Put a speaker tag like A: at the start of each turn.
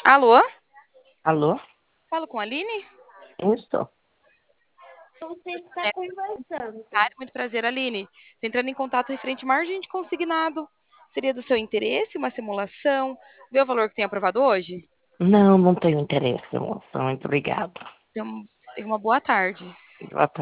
A: Alô?
B: Alô?
A: Falo com a Aline?
B: Isso. Você está
A: É,
B: conversando.
A: muito prazer, Aline. Tô entrando em contato referente margem de consignado. Seria do seu interesse uma simulação? Vê o valor que tem aprovado hoje?
B: Não, não tenho interesse, moça. Muito obrigada.
A: Tenha uma boa tarde.
B: Boa tarde.